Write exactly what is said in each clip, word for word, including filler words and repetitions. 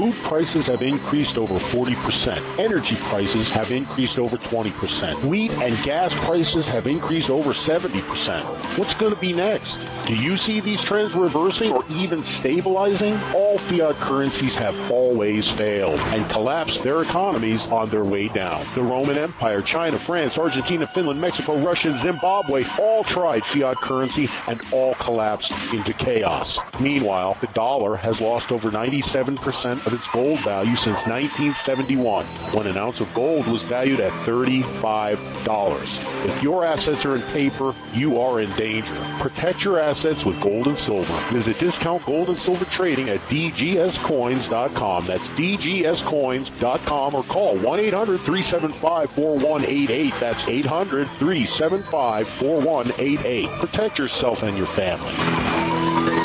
Food prices have increased over forty percent. Energy prices have increased over twenty percent. Wheat and gas prices have increased over seventy percent. What's going to be next? Do you see these trends reversing or even stabilizing? All fiat currencies have always failed and collapsed their economies on their way down. The Roman Empire, China, France, Argentina, Finland, Mexico, Russia, and Zimbabwe all tried fiat currency and all collapsed into chaos. Meanwhile, the dollar has lost over ninety-seven percent of its gold value since nineteen seventy-one, when an ounce of gold was valued at thirty-five dollars. If your assets are in paper, you are in danger. Protect your assets with gold and silver. Visit Discount Gold and Silver Trading at d g s coins dot com. That's d g s coins dot com, or call one eight hundred three seven five four one eight eight. That's eight hundred three seven five four one eight eight. Protect yourself and your family.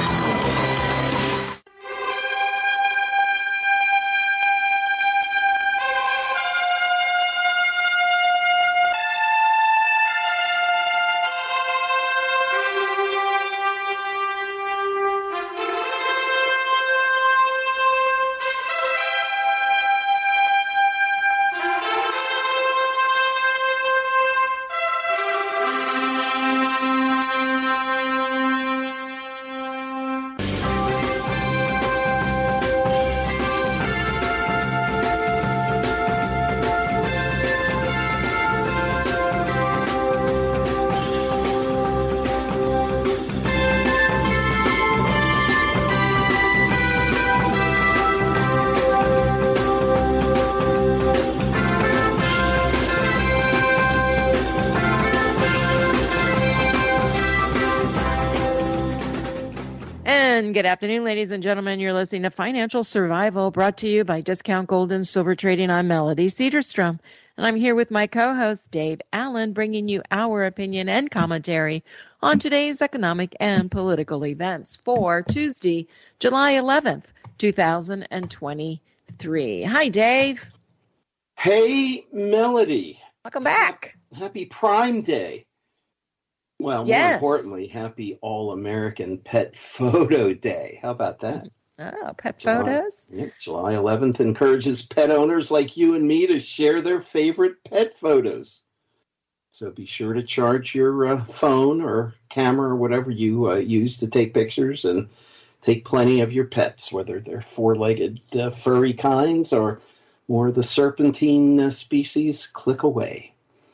Good afternoon, ladies and gentlemen. You're listening to Financial Survival, brought to you by Discount Gold and Silver Trading. I'm Melody Cedarstrom, and I'm here with my co-host, Dave Allen, bringing you our opinion and commentary on today's economic and political events for Tuesday, July eleventh, two thousand twenty-three. Hi, Dave. Hey, Melody. Welcome back. Happy Prime Day. Well, yes. More importantly, happy All-American Pet Photo Day. How about that? Oh, pet July, photos? Yeah, July eleventh encourages pet owners like you and me to share their favorite pet photos. So be sure to charge your uh, phone or camera or whatever you uh, use to take pictures, and take plenty of your pets, whether they're four-legged uh, furry kinds or more the serpentine uh, species. Click away.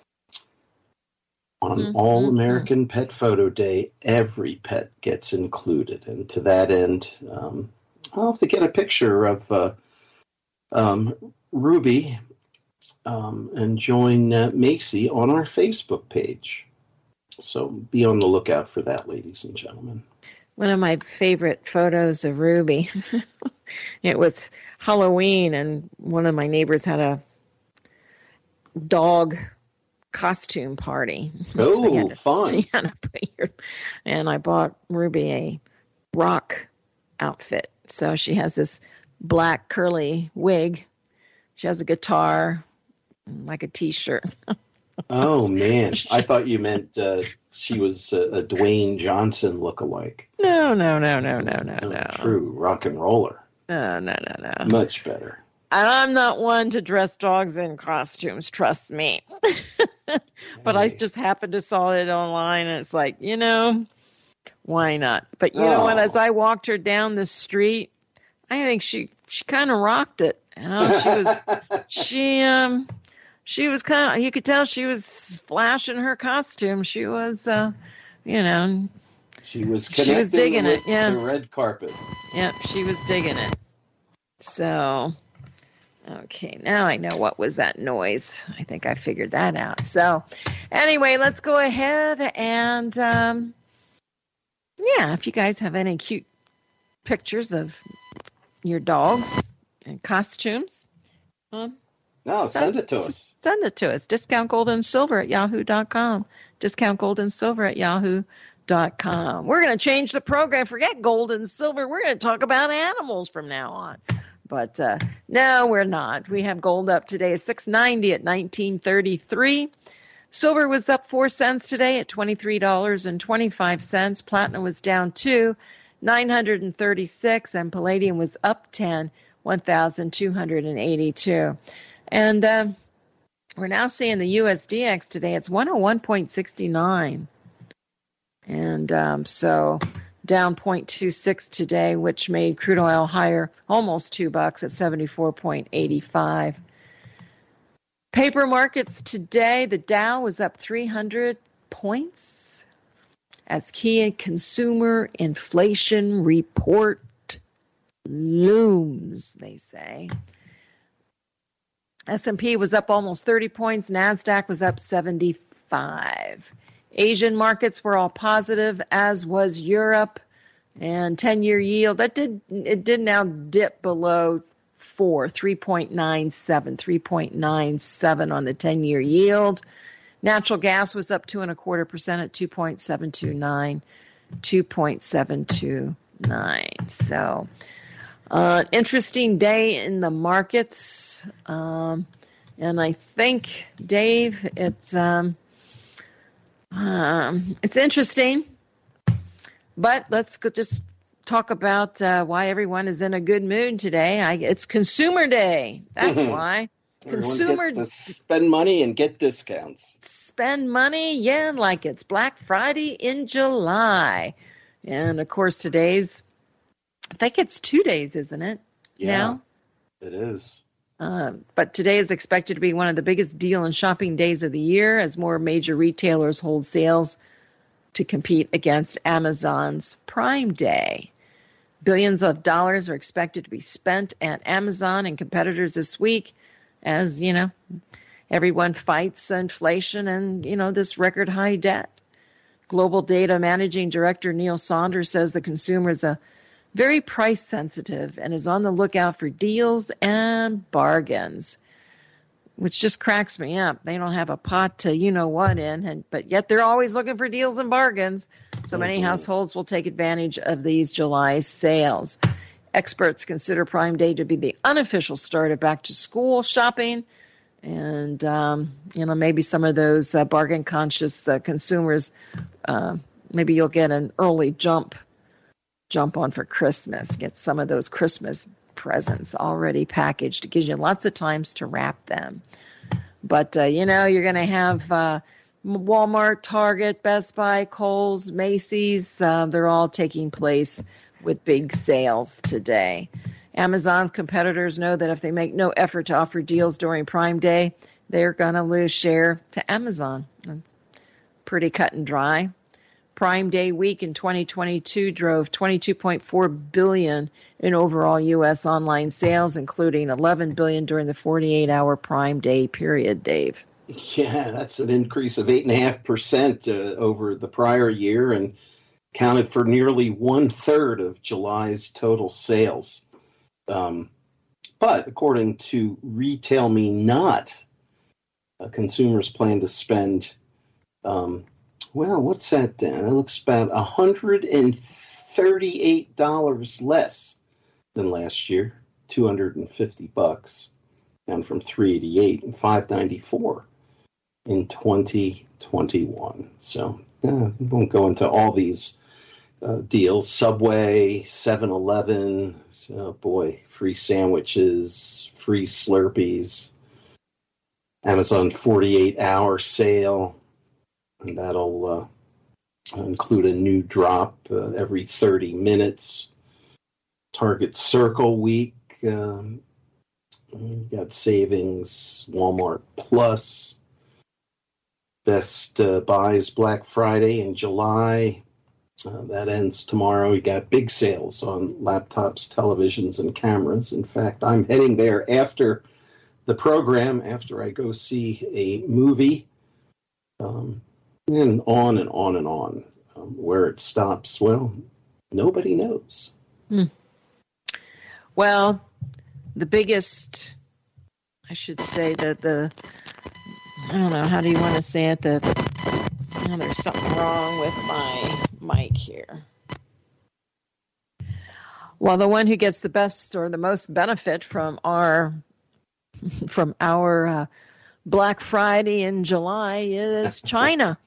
On Mm-hmm. All-American Pet Photo Day, every pet gets included. And to that end, um, I'll have to get a picture of uh, um, Ruby um, and join uh, Macy on our Facebook page. So be on the lookout for that, ladies and gentlemen. One of my favorite photos of Ruby. It was Halloween, and one of my neighbors had a dog costume party. Oh, so you to, fun. so you had to put your, and I bought Ruby a rock outfit. So she has this black curly wig. She has a guitar, like a T-shirt. Oh, man. I thought you meant uh, she was a, a Dwayne Johnson lookalike. No, no, no, no, no, no, Oh, no. true rock and roller. No, no, no, no. Much better. And I'm not one to dress dogs in costumes, trust me. But I just happened to saw it online, and it's like, you know, why not? But you know what? As I walked her down the street, I think she she kind of rocked it. You know, she was she um she was kind of, you could tell she was flashing her costume. She was, uh, you know, she was she was digging with it. Yeah, the red carpet. Yeah, she was digging it. So. Okay, now I know what was that noise. I think I figured that out. So anyway, let's go ahead and, um, yeah, if you guys have any cute pictures of your dogs and costumes, um, no, send it to us. Send it to us. Discount Gold and Silver at yahoo dot com. Discount Gold and Silver at yahoo dot com. We're going to change the program. Forget gold and silver. We're going to talk about animals from now on. But uh, no, we're not. We have gold up today, six ninety at nineteen thirty-three. Silver was up four cents today at twenty-three dollars and twenty-five cents. Platinum was down two, nine hundred thirty-six, and palladium was up ten, one thousand two hundred eighty-two. And uh, we're now seeing the U S D X today. It's one oh one point six nine. And um, so down zero point two six today, which made crude oil higher almost two bucks at seventy-four point eight five. Paper markets today, the Dow was up three hundred points as key consumer inflation report looms, they say. S and P was up almost thirty points. NASDAQ was up seventy-five. Asian markets were all positive, as was Europe. And ten-year yield, that did it did now dip below four, three point nine seven, three point nine seven on the ten-year yield. Natural gas was up two and a quarter percent at two point seven two nine, two point seven two nine. So, uh, interesting day in the markets. Um, and I think, Dave, it's um, um, it's interesting. But let's go just talk about uh, why everyone is in a good mood today. I, it's Consumer Day. That's mm-hmm. why. Everyone Consumer gets to spend money and get discounts. Spend money, yeah, like it's Black Friday in July. And, of course, today's, I think it's two days, isn't it? Yeah, now? It is. Uh, but today is expected to be one of the biggest deal and shopping days of the year as more major retailers hold sales to compete against Amazon's Prime Day. Billions of dollars are expected to be spent at Amazon and competitors this week as, you know, everyone fights inflation and, you know, this record high debt. Global Data Managing Director Neil Saunders says the consumer is a very price sensitive and is on the lookout for deals and bargains, which just cracks me up. They don't have a pot to you-know-what in, and but yet they're always looking for deals and bargains. So many mm-hmm. households will take advantage of these July sales. Experts consider Prime Day to be the unofficial start of back-to-school shopping. And, um, you know, maybe some of those uh, bargain-conscious uh, consumers, uh, maybe you'll get an early jump, jump on for Christmas. Get some of those Christmas presents already packaged. It gives you lots of times to wrap them. But, uh, you know, you're going to have uh, Walmart, Target, Best Buy, Kohl's, Macy's. Uh, they're all taking place with big sales today. Amazon's competitors know that if they make no effort to offer deals during Prime Day, they're going to lose share to Amazon. That's pretty cut and dry. Prime Day week in twenty twenty-two drove twenty-two point four billion dollars in overall U S online sales, including eleven billion dollars during the forty-eight hour Prime Day period, Dave. Yeah, that's an increase of eight point five percent uh, over the prior year and counted for nearly one-third of July's total sales. Um, but according to Retail Me Not, uh, consumers plan to spend um, Well, what's that then? It looks about one hundred thirty-eight dollars less than last year, two hundred fifty bucks, down from three eighty-eight and five ninety-four in twenty twenty-one. So, yeah, we won't go into all these uh, deals. Subway, seven eleven, so boy, free sandwiches, free Slurpees, Amazon forty-eight hour sale. And that'll uh, include a new drop uh, every thirty minutes. Target Circle Week, um, you got savings. Walmart Plus, Best uh, Buys Black Friday in July. Uh, that ends tomorrow. You got big sales on laptops, televisions, and cameras. In fact, I'm heading there after the program, after I go see a movie. Um, And on and on and on. Um, where it stops, well, nobody knows. Hmm. Well, the biggest, I should say that the, I don't know, how do you want to say it? The, oh, there's something wrong with my mic here. Well, the one who gets the best or the most benefit from our, from our, uh, Black Friday in July is China.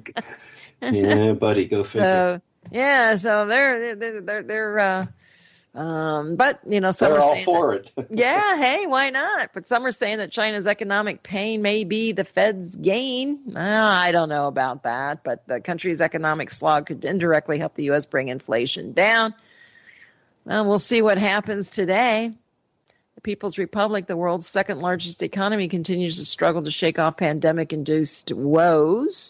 Yeah, buddy, go figure. So yeah, so they're they're they're, they're uh, Um, but, you know, some They're are all saying for that, it. yeah, hey, why not? But some are saying that China's economic pain may be the Fed's gain. Uh, I don't know about that, but the country's economic slog could indirectly help the U S bring inflation down. Well, we'll see what happens today. The People's Republic, the world's second largest economy, continues to struggle to shake off pandemic-induced woes.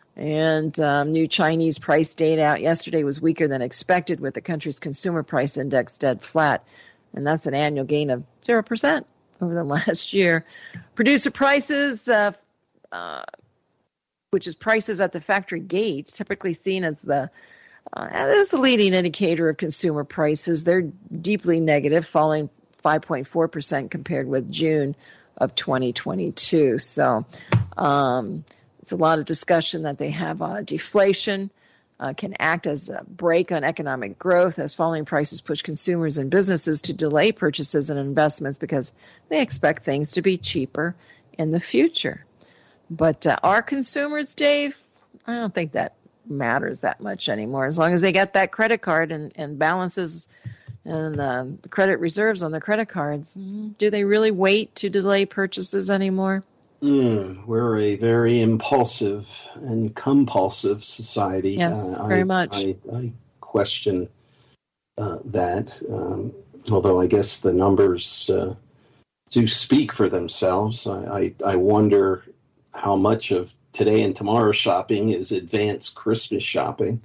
And um, new Chinese price data out yesterday was weaker than expected, with the country's consumer price index dead flat. And that's an annual gain of zero percent over the last year. Producer prices, uh, uh, which is prices at the factory gates, typically seen as the uh, as a leading indicator of consumer prices. They're deeply negative, falling five point four percent compared with June of twenty twenty-two. So, um, it's a lot of discussion that they have uh, deflation uh, can act as a brake on economic growth as falling prices push consumers and businesses to delay purchases and investments because they expect things to be cheaper in the future. But uh, our consumers, Dave, I don't think that matters that much anymore. As long as they get that credit card and, and balances and uh, the credit reserves on their credit cards, do they really wait to delay purchases anymore? Mm, we're a very impulsive and compulsive society. Yes, uh, very I, much. I, I question uh, that, um, although I guess the numbers uh, do speak for themselves. I, I, I wonder how much of today and tomorrow shopping is advanced Christmas shopping.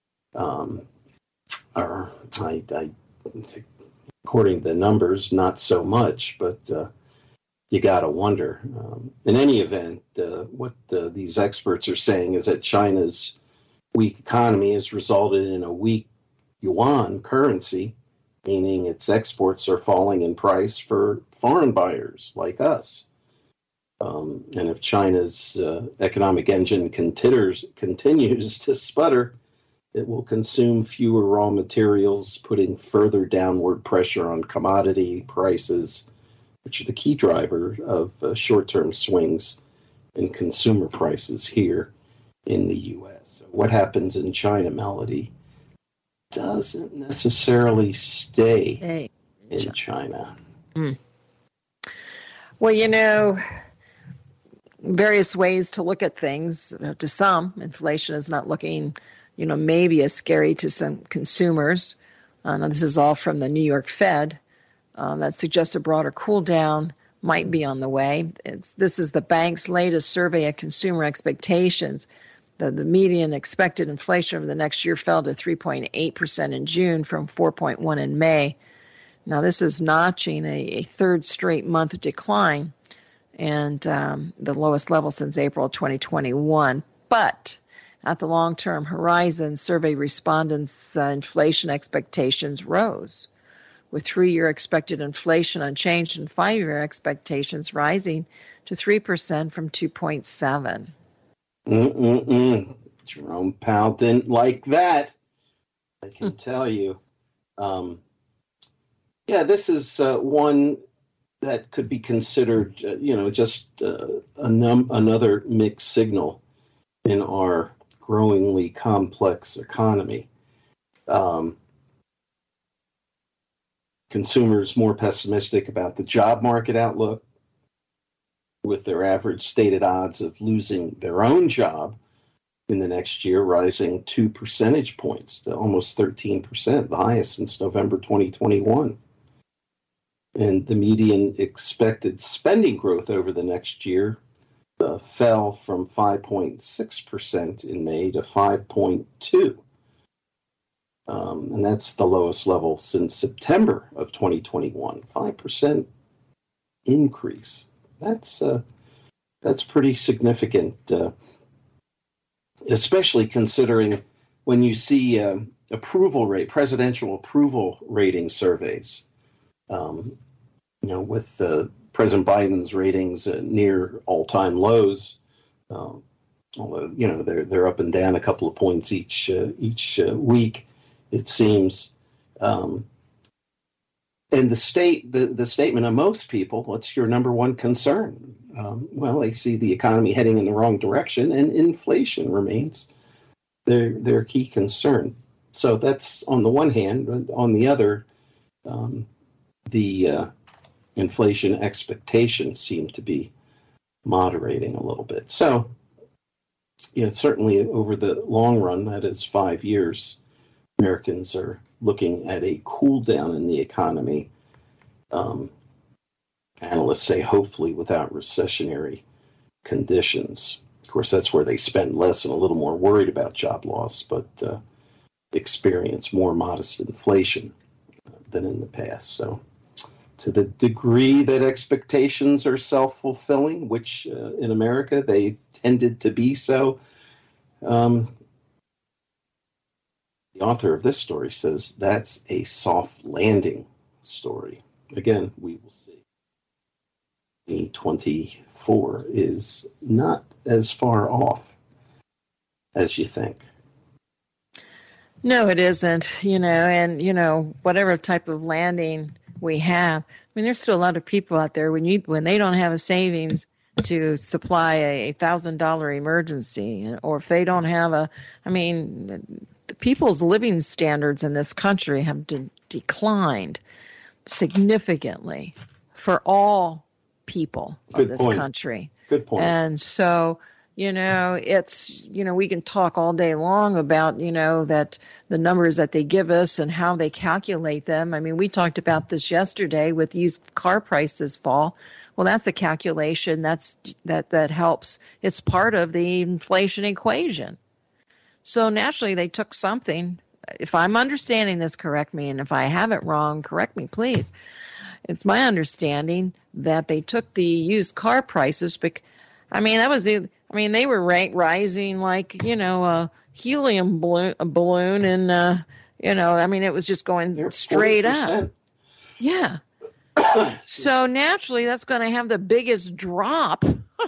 Um, or I, I, according to the numbers, not so much, but uh, you got to wonder. Um, in any event, uh, what uh, these experts are saying is that China's weak economy has resulted in a weak yuan currency, meaning its exports are falling in price for foreign buyers like us. Um, and if China's uh, economic engine continues, continues to sputter, it will consume fewer raw materials, putting further downward pressure on commodity prices, which are the key driver of uh, short-term swings in consumer prices here in the U S. So what happens in China, Melody, doesn't necessarily stay Hey, in China. China. Mm. Well, you know, various ways to look at things. Uh, to some, inflation is not looking, you know, maybe as scary to some consumers. Uh, now, this is all from the New York Fed. Um, that suggests a broader cool down might be on the way. It's, this is the bank's latest survey of consumer expectations. The, the median expected inflation over the next year fell to three point eight percent in June from four point one in May. Now, this is notching a, a third straight month decline and um, the lowest level since April twenty twenty-one. But at the long-term horizon, survey respondents' uh, inflation expectations rose, with three-year expected inflation unchanged and five-year expectations rising to three percent from two point seven. Mm-mm-mm. Jerome Powell didn't like that, I can tell you. Um, yeah, this is uh, one that could be considered, uh, you know, just uh, a num- another mixed signal in our growingly complex economy. Um, consumers more pessimistic about the job market outlook, with their average stated odds of losing their own job in the next year rising two percentage points to almost thirteen percent, the highest since November twenty twenty-one. And the median expected spending growth over the next year uh, fell from five point six percent in May to five point two percent. Um, and that's the lowest level since September of twenty twenty-one, five percent increase. That's uh, that's pretty significant, uh, especially considering when you see uh, approval rate, presidential approval rating surveys. Um, you know, with uh, President Biden's ratings uh, near all-time lows, uh, although you know they're they're up and down a couple of points each uh, each uh, week, it seems. Um, And the state, the, the statement of most people, what's your number one concern? Um, well, they see the economy heading in the wrong direction, and inflation remains their their key concern. So that's on the one hand. On the other, um, the uh, inflation expectations seem to be moderating a little bit. So, yeah, certainly over the long run, that is five years, Americans are looking at a cool down in the economy. Um, analysts say hopefully without recessionary conditions. Of course, that's where they spend less and a little more worried about job loss, but uh, experience more modest inflation than in the past. So to the degree that expectations are self-fulfilling, which uh, in America they've tended to be so, um, the author of this story says that's a soft landing story. Again, we will see. twenty twenty-four is not as far off as you think. No, it isn't, you know, and, you know, whatever type of landing we have, I mean, there's still a lot of people out there when you when they don't have a savings to supply a one thousand dollars emergency, or if they don't have a, I mean, the people's living standards in this country have de- declined significantly for all people Good of this point. country. Good point. And so, you know, it's, you know, we can talk all day long about, you know, that the numbers that they give us and how they calculate them. I mean, we talked about this yesterday with used car prices fall. Well, that's a calculation that's that that helps. It's part of the inflation equation. So naturally, they took something. If I'm understanding this, correct me, and if I have it wrong, correct me, please. It's my understanding that they took the used car prices. Bec- I mean, that was the. I mean, they were ra- rising like, you know, a helium balloon, a balloon, and uh, you know, I mean, it was just going They're straight forty percent. up. Yeah. So naturally, that's going to have the biggest drop,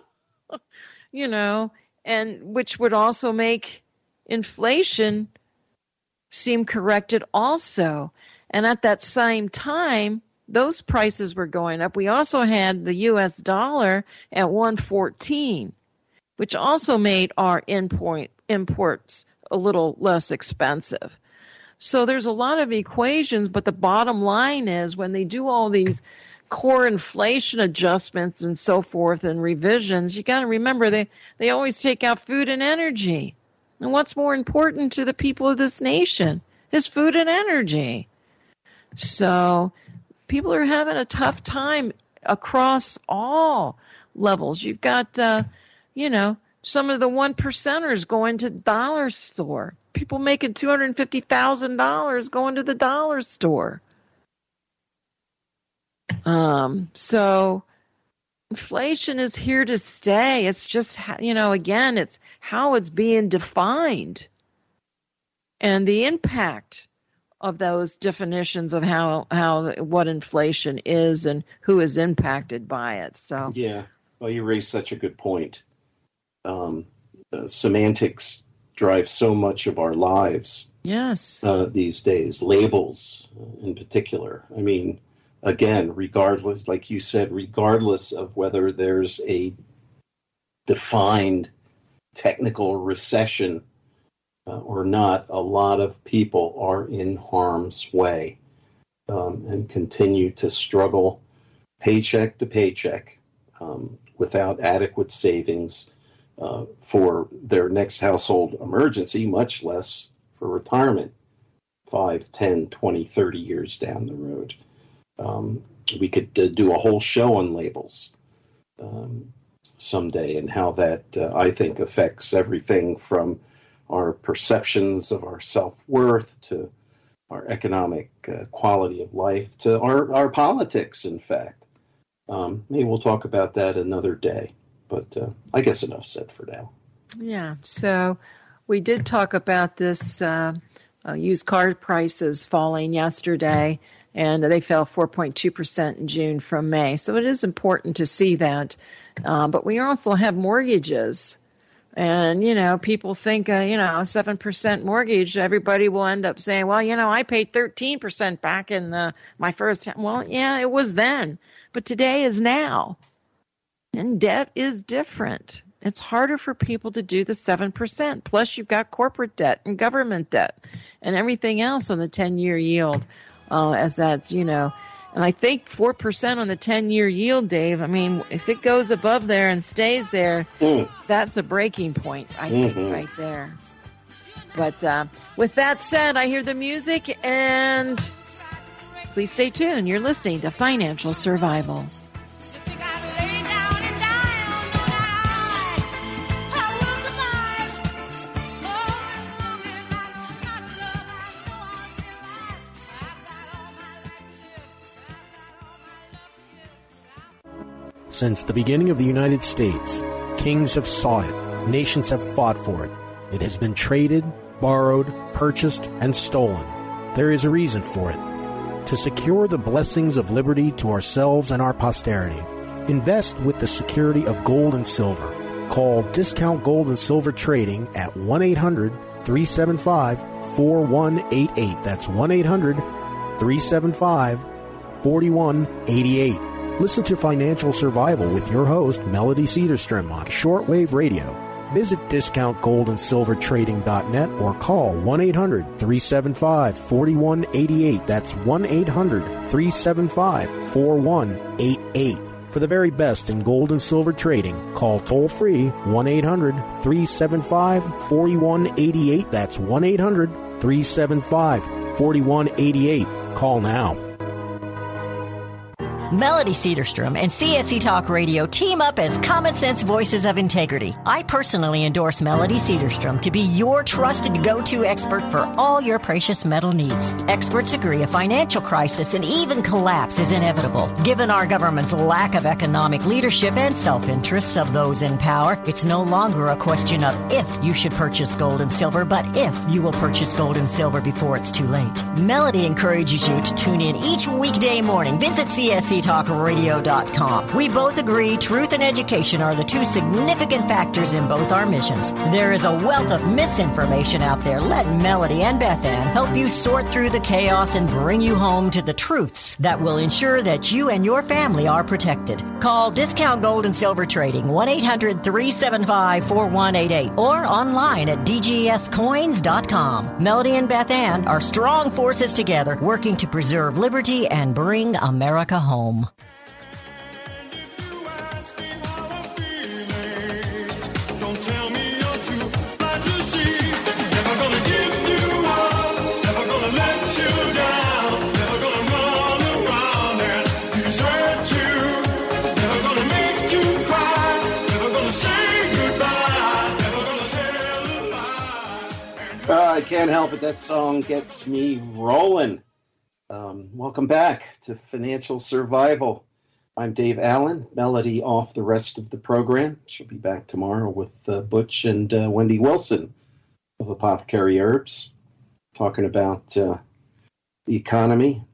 you know, and which would also make inflation seem corrected also. And at that same time, those prices were going up. We also had the U S dollar at one fourteen, which also made our import imports a little less expensive. So there's a lot of equations, but the bottom line is when they do all these core inflation adjustments and so forth and revisions, you got to remember they, they always take out food and energy. And what's more important to the people of this nation is food and energy. So people are having a tough time across all levels. You've got, uh, you know, some of the one percenters going to the dollar store. People making two hundred fifty thousand dollars going to the dollar store. Um, so inflation is here to stay. It's just, you know, again, it's how it's being defined and the impact of those definitions of how, how what inflation is and who is impacted by it. So yeah, well, you raised such a good point. Um, uh, semantics drive so much of our lives. Yes. Uh, these days, labels uh, in particular. I mean, again, regardless, like you said, regardless of whether there's a defined technical recession uh, or not, a lot of people are in harm's way um, and continue to struggle paycheck to paycheck um, without adequate savings uh, for their next household emergency, much less for retirement five, ten, twenty, thirty years down the road. Um, we could uh, do a whole show on labels um, someday and how that, uh, I think, affects everything from our perceptions of our self-worth to our economic uh, quality of life to our, our politics, in fact. Um, maybe we'll talk about that another day, but uh, I guess enough said for now. Yeah, so we did talk about this uh, uh, used car prices falling yesterday, and they fell four point two percent in June from May. So it is important to see that. Uh, but we also have mortgages. And, you know, people think, uh, you know, a seven percent mortgage, everybody will end up saying, well, you know, I paid thirteen percent back in the, my first time. Well, yeah, it was then. But today is now. And debt is different. It's harder for people to do the seven percent. Plus, you've got corporate debt and government debt and everything else on the ten-year yield. uh, as that, you know, and I think four percent on the ten-year yield, Dave. I mean, if it goes above there and stays there, mm. that's a breaking point, I mm-hmm. think, right there. But uh, with that said, I hear the music, and please stay tuned. You're listening to Financial Survival. Since the beginning of the United States, kings have sought it, nations have fought for it. It has been traded, borrowed, purchased, and stolen. There is a reason for it. To secure the blessings of liberty to ourselves and our posterity, invest with the security of gold and silver. Call Discount Gold and Silver Trading at one eight hundred, three seven five, four one eight eight. That's one eight hundred, three seven five, four one eight eight. Listen to Financial Survival with your host, Melody Cedarstrom, on shortwave radio. Visit discount gold and silver trading dot net or call one eight hundred, three seven five, four one eight eight. That's one eight hundred, three seven five, four one eight eight. For the very best in gold and silver trading, call toll-free one eight hundred, three seven five, four one eight eight. That's one eight hundred, three seven five, four one eight eight. Call now. Melody Cedarstrom and C S C Talk Radio team up as common sense voices of integrity. I personally endorse Melody Cedarstrom to be your trusted go-to expert for all your precious metal needs. Experts agree a financial crisis and even collapse is inevitable. Given our government's lack of economic leadership and self-interests of those in power, it's no longer a question of if you should purchase gold and silver, but if you will purchase gold and silver before it's too late. Melody encourages you to tune in each weekday morning. Visit C S C talk radio dot com. We both agree truth and education are the two significant factors in both our missions. There is a wealth of misinformation out there. Let Melody and Beth Ann help you sort through the chaos and bring you home to the truths that will ensure that you and your family are protected. Call Discount Gold and Silver Trading one eight hundred, three seven five, four one eight eight or online at d g s coins dot com. Melody and Beth Ann are strong forces together working to preserve liberty and bring America home. Uh, I can't help it. That song gets me rolling. Um, welcome back to Financial Survival. I'm Dave Allen. Melody off the rest of the program. She'll be back tomorrow with uh, Butch and uh, Wendy Wilson of Apothecary Herbs, talking about uh, the economy,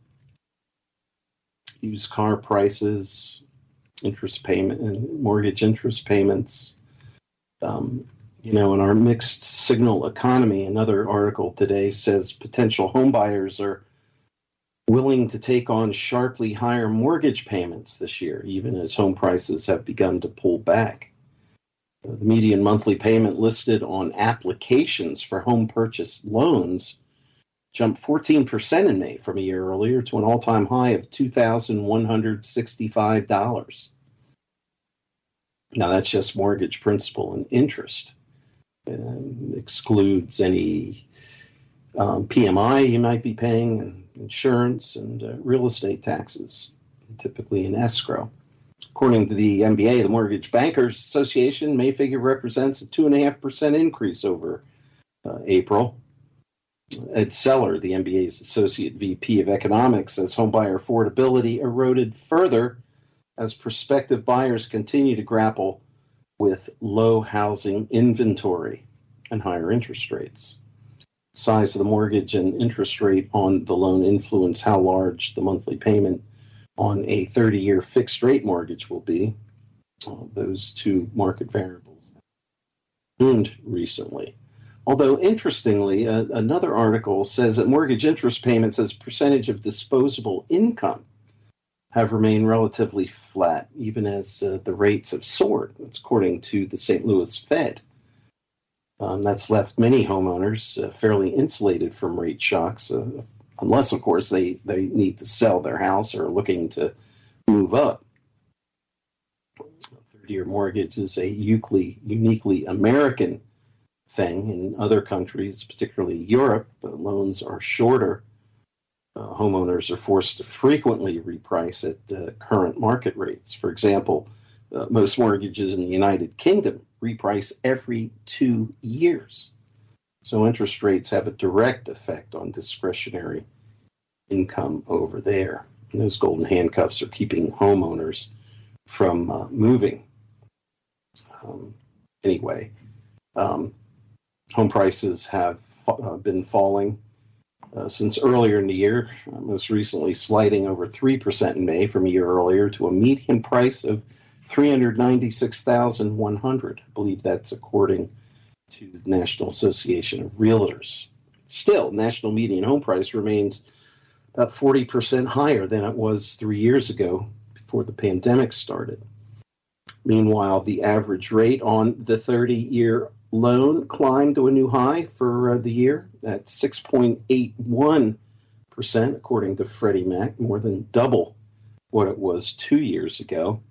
used car prices, interest payment, and mortgage interest payments. Um, You know, in our mixed signal economy, another article today says potential home buyers are willing to take on sharply higher mortgage payments this year, even as home prices have begun to pull back. The median monthly payment listed on applications for home purchase loans jumped fourteen percent in May from a year earlier to an all-time high of two thousand one hundred sixty-five dollars. Now, that's just mortgage principal and interest. Uh, excludes any um, P M I you might be paying, and insurance and uh, real estate taxes, typically in escrow. According to the M B A, the Mortgage Bankers Association, May figure represents a two point five percent increase over uh, April. Ed Seller, the M B A's Associate V P of Economics, says homebuyer affordability eroded further as prospective buyers continue to grapple with low housing inventory and higher interest rates. Size of the mortgage and interest rate on the loan influence how large the monthly payment on a thirty-year fixed-rate mortgage will be. Uh, those two market variables tuned recently. Although, interestingly, uh, another article says that mortgage interest payments as a percentage of disposable income have remained relatively flat, even as uh, the rates have soared. That's according to the Saint Louis Fed. Um, that's left many homeowners uh, fairly insulated from rate shocks. Uh, unless, of course, they, they need to sell their house or are looking to move up. thirty-year mortgage is a uniquely, uniquely American thing. In other countries, particularly Europe, loans are shorter. Uh, homeowners are forced to frequently reprice at uh, current market rates. For example, uh, most mortgages in the United Kingdom reprice every two years. So interest rates have a direct effect on discretionary income over there. And those golden handcuffs are keeping homeowners from uh, moving. Um, anyway, um, home prices have uh, been falling uh, since earlier in the year, uh, most recently sliding over three percent in May from a year earlier to a median price of three hundred ninety-six thousand one hundred dollars. I believe that's according to the National Association of Realtors. Still, national median home price remains about forty percent higher than it was three years ago before the pandemic started. Meanwhile, the average rate on the thirty-year loan climbed to a new high for uh, the year at six point eight one percent, according to Freddie Mac, more than double what it was two years ago.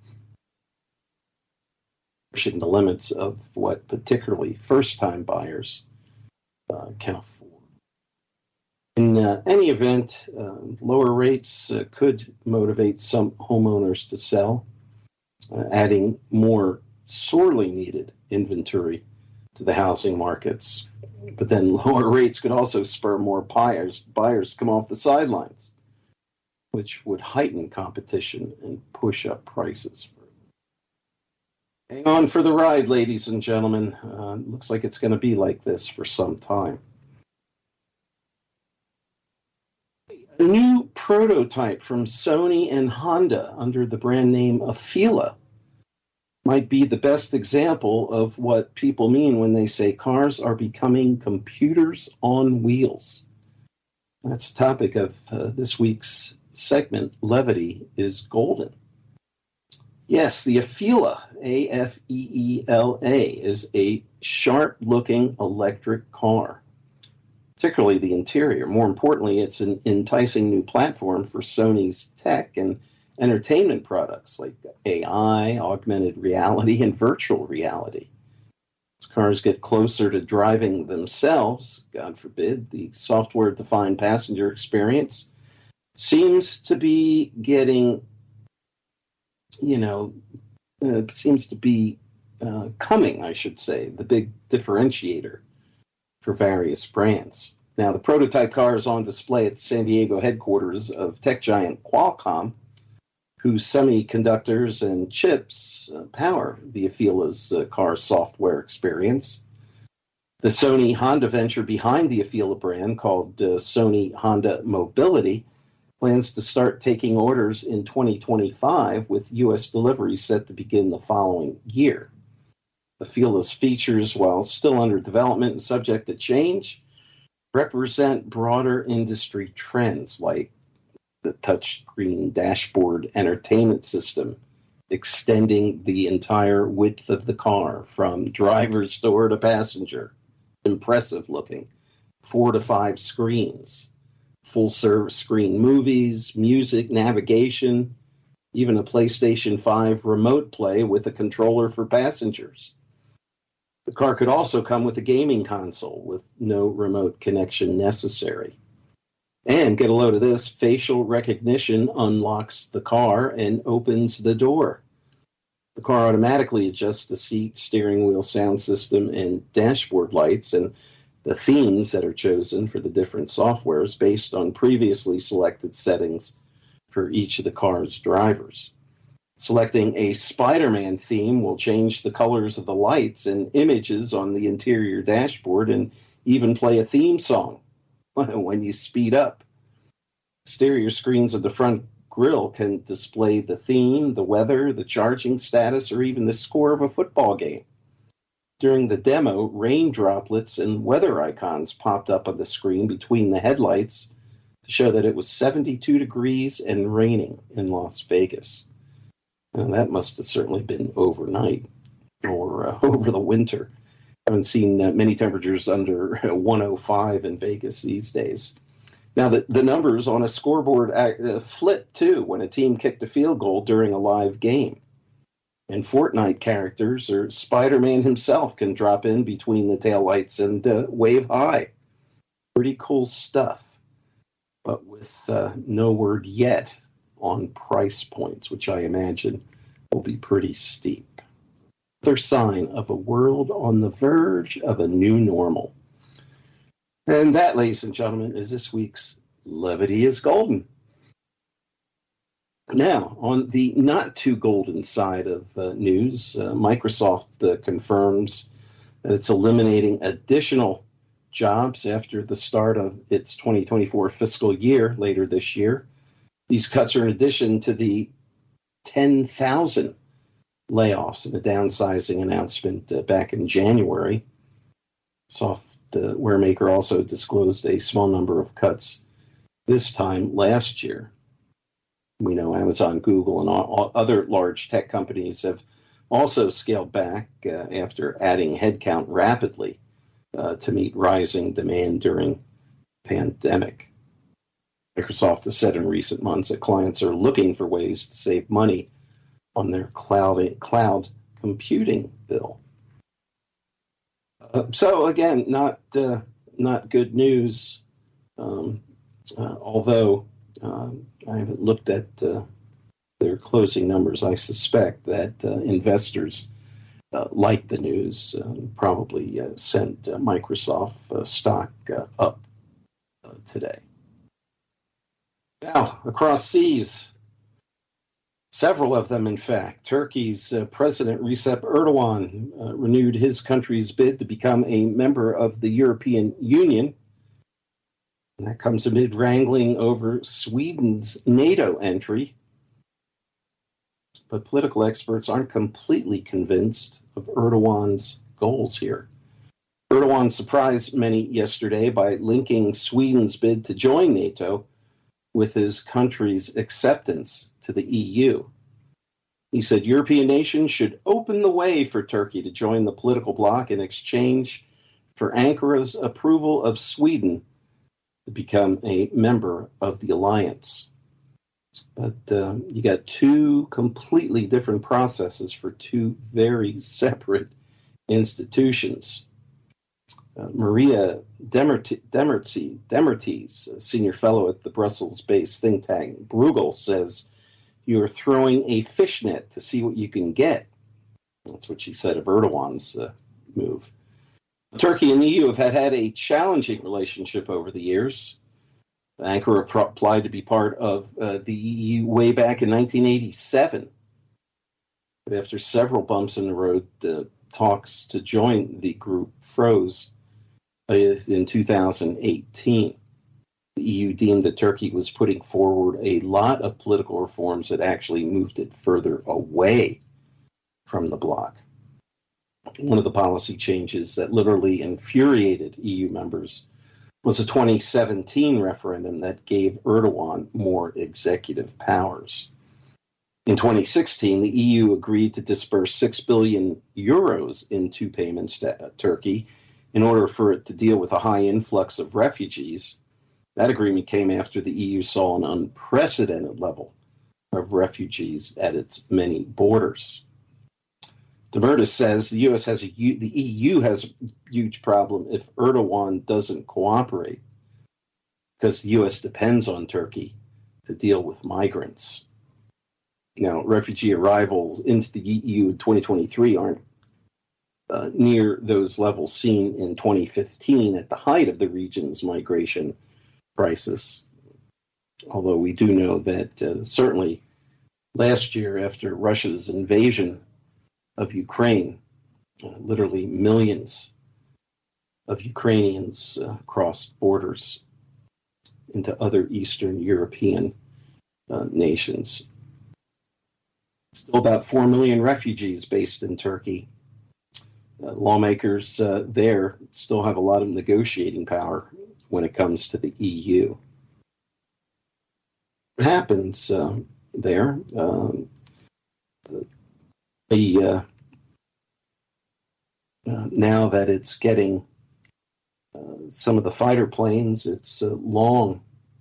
Pushing the limits of what particularly first-time buyers uh, can afford. In uh, any event, uh, lower rates uh, could motivate some homeowners to sell, uh, adding more sorely needed inventory to the housing markets. But then lower rates could also spur more buyers, buyers to come off the sidelines, which would heighten competition and push up prices. Hang on for the ride, ladies and gentlemen. Uh, looks like it's going to be like this for some time. A new prototype from Sony and Honda under the brand name Afeela might be the best example of what people mean when they say cars are becoming computers on wheels. That's the topic of uh, this week's segment, Levity is Golden. Yes, the Afeela, A F E E L A, is a sharp-looking electric car, particularly the interior. More importantly, it's an enticing new platform for Sony's tech and entertainment products like A I, augmented reality, and virtual reality. As cars get closer to driving themselves, God forbid, the software-defined passenger experience seems to be getting, you know, uh, seems to be uh, coming, I should say, the big differentiator for various brands. Now, the prototype car is on display at the San Diego headquarters of tech giant Qualcomm, whose semiconductors and chips uh, power the Afeela's uh, car software experience. The Sony Honda venture behind the Afeela brand, called uh, Sony Honda Mobility, plans to start taking orders in twenty twenty-five, with U S deliveries set to begin the following year. Afeela's features, while still under development and subject to change, represent broader industry trends like the touchscreen dashboard entertainment system, extending the entire width of the car from driver's door to passenger. Impressive looking. Four to five screens. Full service screen movies, music, navigation, even a PlayStation five remote play with a controller for passengers. The car could also come with a gaming console with no remote connection necessary. And get a load of this, facial recognition unlocks the car and opens the door. The car automatically adjusts the seat, steering wheel, sound system, and dashboard lights, and the themes that are chosen for the different softwares based on previously selected settings for each of the car's drivers. Selecting a Spider-Man theme will change the colors of the lights and images on the interior dashboard and even play a theme song when you speed up. Exterior screens of the front grille can display the theme, the weather, the charging status, or even the score of a football game. During the demo, rain droplets and weather icons popped up on the screen between the headlights to show that it was seventy-two degrees and raining in Las Vegas. Now, that must have certainly been overnight or uh, over the winter. I haven't seen uh, many temperatures under one oh five in Vegas these days. Now, the, the numbers on a scoreboard uh, flip, too, when a team kicked a field goal during a live game. And Fortnite characters or Spider-Man himself can drop in between the taillights and uh, wave hi. Pretty cool stuff, but with uh, no word yet on price points, which I imagine will be pretty steep. Another sign of a world on the verge of a new normal. And that, ladies and gentlemen, is this week's Levity is Golden. Now, on the not too golden side of uh, news, uh, Microsoft uh, confirms that it's eliminating additional jobs after the start of its twenty twenty-four fiscal year later this year. These cuts are in addition to the ten thousand layoffs and a downsizing announcement uh, back in January. Software maker also disclosed a small number of cuts this time last year. We know Amazon, Google, and all, all other large tech companies have also scaled back uh, after adding headcount rapidly uh, to meet rising demand during the pandemic. Microsoft has said in recent months that clients are looking for ways to save money on their cloud, cloud computing bill. Uh, so again, not uh, not good news. Um, uh, although uh, I haven't looked at uh, their closing numbers, I suspect that uh, investors uh, like the news. Uh, probably uh, sent uh, Microsoft uh, stock uh, up uh, today. Now, across seas, several of them, in fact, Turkey's uh, President Recep Erdogan uh, renewed his country's bid to become a member of the European Union. And that comes amid wrangling over Sweden's NATO entry. But political experts aren't completely convinced of Erdogan's goals here. Erdogan surprised many yesterday by linking Sweden's bid to join NATO with his country's acceptance to the E U. He said European nations should open the way for Turkey to join the political bloc in exchange for Ankara's approval of Sweden to become a member of the alliance. But uh, you got two completely different processes for two very separate institutions. Uh, Maria Demertes, Demertes, a senior fellow at the Brussels-based think tank Bruegel, says, "You are throwing a fishnet to see what you can get." That's what she said of Erdogan's uh, move. Turkey and the E U have had, had a challenging relationship over the years. Ankara pro- applied to be part of uh, the E U way back in nineteen eighty-seven. But after several bumps in the road, uh, talks to join the group froze in two thousand eighteen. The E U deemed that Turkey was putting forward a lot of political reforms that actually moved it further away from the bloc. One of the policy changes that literally infuriated E U members was a twenty seventeen referendum that gave Erdogan more executive powers. In twenty sixteen, the E U agreed to disperse six billion euros in two payments to Turkey in order for it to deal with a high influx of refugees. That agreement came after the E U saw an unprecedented level of refugees at its many borders. Demertes says the U S has a the E U has a huge problem if Erdogan doesn't cooperate, because the U S depends on Turkey to deal with migrants. Now, refugee arrivals into the E U in twenty twenty-three aren't uh, near those levels seen in twenty fifteen at the height of the region's migration crisis, although we do know that uh, certainly last year, after Russia's invasion of Ukraine, uh, literally millions of Ukrainians uh, crossed borders into other Eastern European uh, nations. Still about four million refugees based in Turkey. Uh, lawmakers uh, there still have a lot of negotiating power when it comes to the E U. What happens uh, there? Um, the uh, uh, now that it's getting uh, some of the fighter planes, its uh, long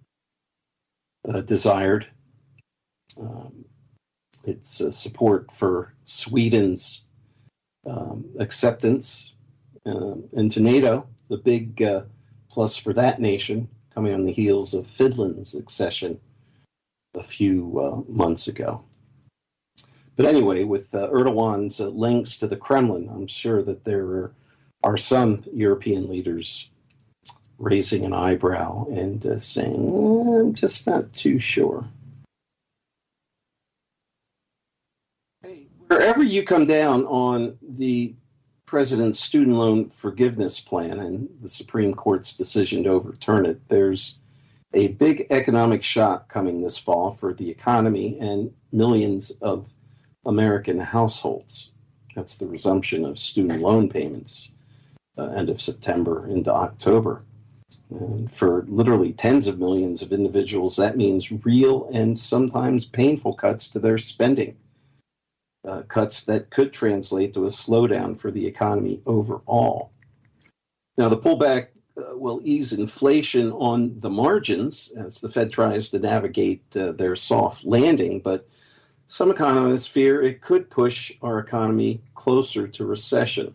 uh, desired. Um, it's uh, support for Sweden's um, acceptance uh, into NATO, the big uh, plus for that nation, coming on the heels of Finland's accession a few uh, months ago. But anyway, with uh, Erdogan's uh, links to the Kremlin, I'm sure that there are, are some European leaders raising an eyebrow and uh, saying, eh, I'm just not too sure. Hey, wherever you come down on the president's student loan forgiveness plan and the Supreme Court's decision to overturn it, there's a big economic shock coming this fall for the economy and millions of American households. That's the resumption of student loan payments uh, end of September into October. And for literally tens of millions of individuals, that means real and sometimes painful cuts to their spending, uh, cuts that could translate to a slowdown for the economy overall. Now, the pullback uh, will ease inflation on the margins as the Fed tries to navigate uh, their soft landing, but some economists fear it could push our economy closer to recession.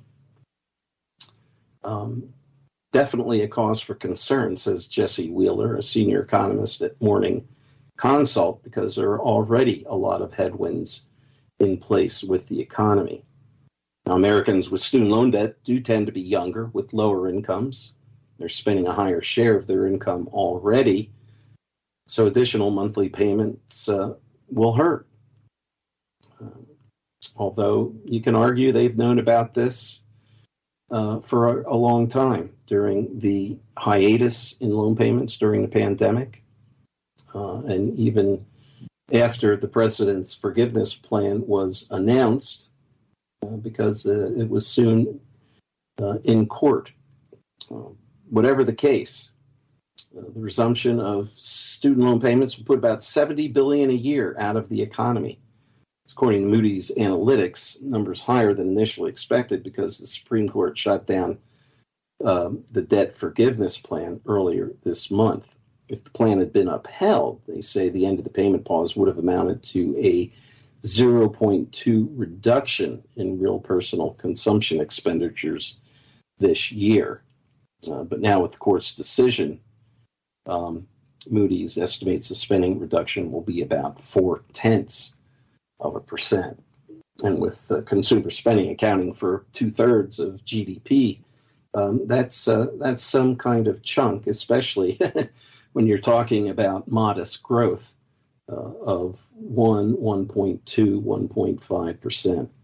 Um, definitely a cause for concern, says Jesse Wheeler, a senior economist at Morning Consult, because there are already a lot of headwinds in place with the economy. Now, Americans with student loan debt do tend to be younger with lower incomes. They're spending a higher share of their income already, so additional monthly payments uh, will hurt. Uh, although you can argue they've known about this uh, for a, a long time during the hiatus in loan payments during the pandemic, uh, and even after the president's forgiveness plan was announced, uh, because uh, it was soon uh, in court. Uh, whatever the case, uh, the resumption of student loan payments will put about seventy billion dollars a year out of the economy. According to Moody's Analytics, numbers higher than initially expected because the Supreme Court shut down uh, the debt forgiveness plan earlier this month. If the plan had been upheld, they say the end of the payment pause would have amounted to a zero point two reduction in real personal consumption expenditures this year. Uh, but now with the court's decision, um, Moody's estimates the spending reduction will be about four-tenths of a percent. And with uh, consumer spending accounting for two-thirds of G D P, um, that's uh, that's some kind of chunk, especially when you're talking about modest growth uh, of one, one point two, one point five percent.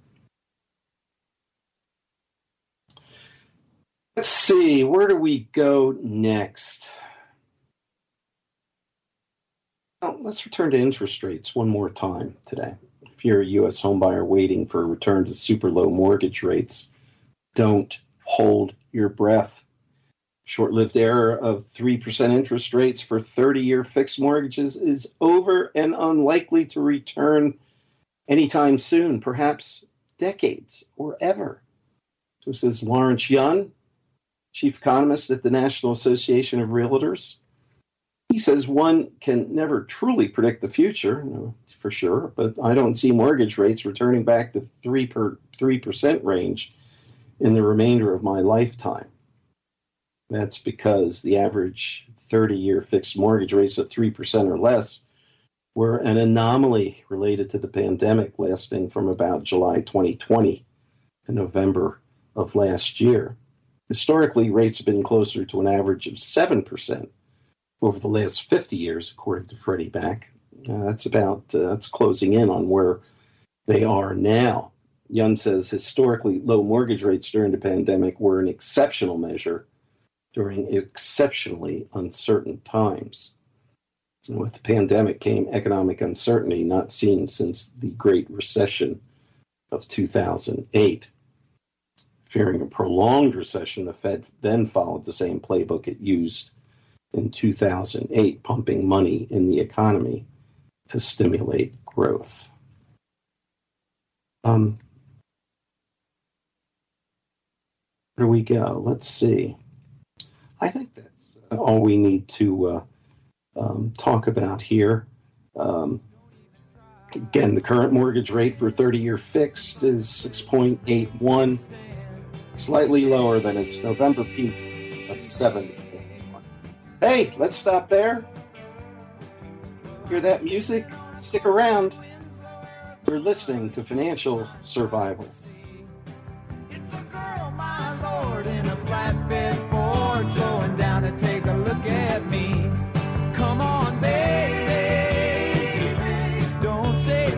Let's see, where do we go next? Well, let's return to interest rates one more time today. If you're a U S homebuyer waiting for a return to super low mortgage rates, don't hold your breath. Short-lived era of three percent interest rates for thirty-year fixed mortgages is over and unlikely to return anytime soon, perhaps decades or ever. So says Lawrence Yun, chief economist at the National Association of Realtors. He says one can never truly predict the future, you know, for sure, but I don't see mortgage rates returning back to three per three percent range in the remainder of my lifetime. That's because the average thirty-year fixed mortgage rates of three percent or less were an anomaly related to the pandemic lasting from about July twenty twenty to November of last year. Historically, rates have been closer to an average of seven percent over the last fifty years, according to Freddie Mac. Uh, that's about, uh, that's closing in on where they are now. Yun says historically low mortgage rates during the pandemic were an exceptional measure during exceptionally uncertain times. And with the pandemic came economic uncertainty not seen since the Great Recession of two thousand eight. Fearing a prolonged recession, the Fed then followed the same playbook it used in two thousand eight, pumping money in the economy to stimulate growth. Um, where do we go? Let's see. I think that's all we need to uh, um, talk about here. Um, again, the current mortgage rate for thirty-year fixed is six point eight one, slightly lower than its November peak. That's seven. Hey, let's stop there. Hear that music? Stick around. You're listening to Financial Survival. It's a girl, my lord, in a flatbed Ford, slowing down to take a look at me. Come on, baby, don't say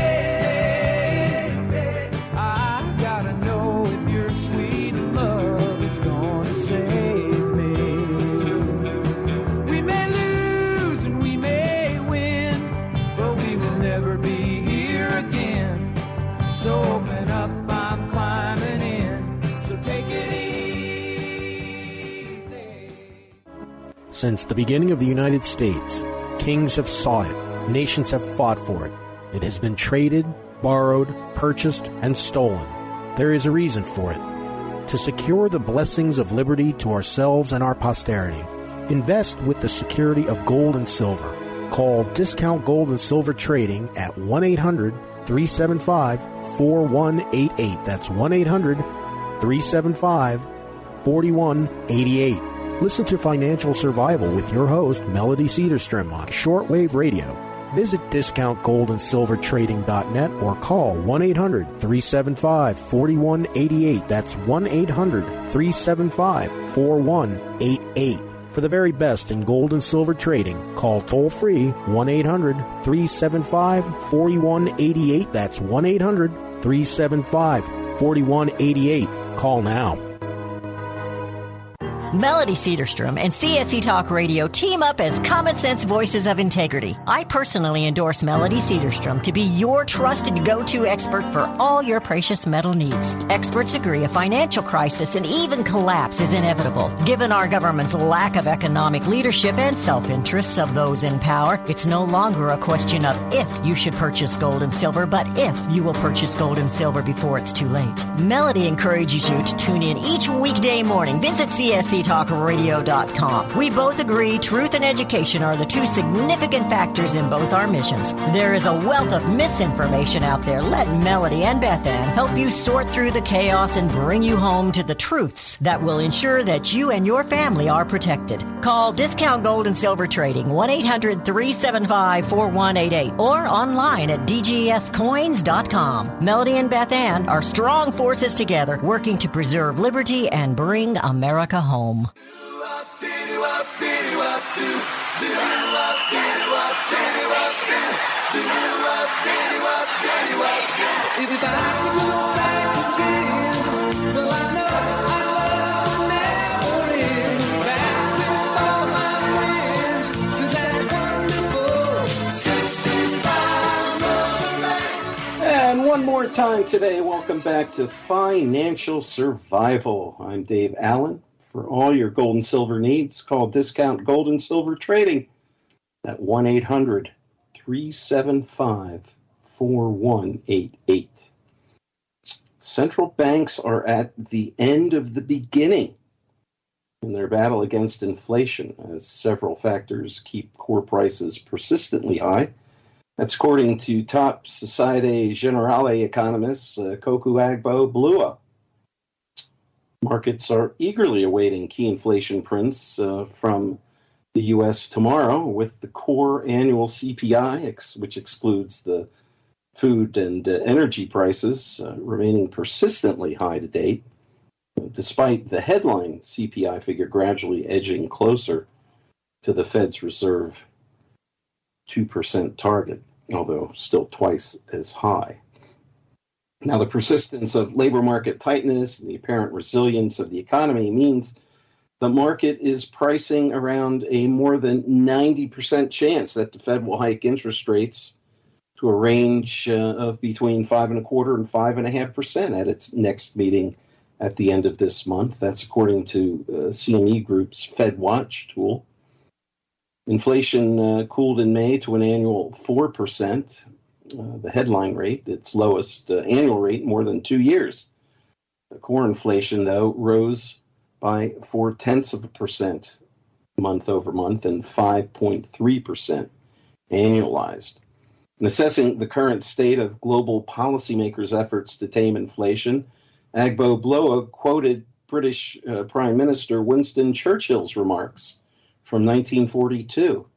baby. I gotta know if your sweet love is gonna save me. We may lose and we may win, but we will never be here again. So open up, I'm climbing in, so take it easy. Since the beginning of the United States, kings have sought it, nations have fought for it. It has been traded, borrowed, purchased, and stolen. There is a reason for it. To secure the blessings of liberty to ourselves and our posterity, invest with the security of gold and silver. Call Discount Gold and Silver Trading at one eight hundred three seven five four one eight eight. That's one eight hundred three seven five four one eight eight. Listen to Financial Survival with your host, Melody Cedarstrom, on shortwave radio. Visit discount gold and silver trading dot net or call one eight hundred three seven five four one eight eight. That's one eight hundred three seven five four one eight eight. For the very best in gold and silver trading, call toll-free one eight hundred three seven five four one eight eight. That's one eight hundred three seven five four one eight eight. Call now. Melody Cedarstrom and C S E Talk Radio team up as Common Sense Voices of Integrity. I personally endorse Melody Cedarstrom to be your trusted go-to expert for all your precious metal needs. Experts agree a financial crisis and even collapse is inevitable. Given our government's lack of economic leadership and self-interests of those in power, it's no longer a question of if you should purchase gold and silver, but if you will purchase gold and silver before it's too late. Melody encourages you to tune in each weekday morning. Visit C S E talk radio dot com. We both agree truth and education are the two significant factors in both our missions. There is a wealth of misinformation out there. Let Melody and Beth Ann help you sort through the chaos and bring you home to the truths that will ensure that you and your family are protected. Call Discount Gold and Silver Trading one eight hundred three seven five four one eight eight or online at d g s coins dot com. Melody and Beth Ann are strong forces together working to preserve liberty and bring America home. If I could go back again, well, I know I'd love never end. Back with all my friends to that wonderful sixty-five. And one more time today, welcome back to Financial Survival. I'm Dave Allen. For all your gold and silver needs, call Discount Gold and Silver Trading at one eight hundred three seven five four one eight eight. Central banks are at the end of the beginning in their battle against inflation, as several factors keep core prices persistently high. That's according to top Societe Generale economists uh, Koku Agbo Blua. Markets are eagerly awaiting key inflation prints uh, from the U S tomorrow, with the core annual C P I, ex- which excludes the food and uh, energy prices, uh, remaining persistently high to date, despite the headline C P I figure gradually edging closer to the Fed's reserve two percent target, although still twice as high. Now, the persistence of labor market tightness and the apparent resilience of the economy means the market is pricing around a more than ninety percent chance that the Fed will hike interest rates to a range uh, of between five and a quarter and five and a half percent at its next meeting at the end of this month. That's according to uh, C M E Group's Fed Watch tool. Inflation uh, cooled in May to an annual four percent. Uh, the headline rate, its lowest uh, annual rate in more than two years. The core inflation, though, rose by four-tenths of a percent month over month and five point three percent annualized. In assessing the current state of global policymakers' efforts to tame inflation, Agboogbloa quoted British uh, Prime Minister Winston Churchill's remarks from nineteen forty-two.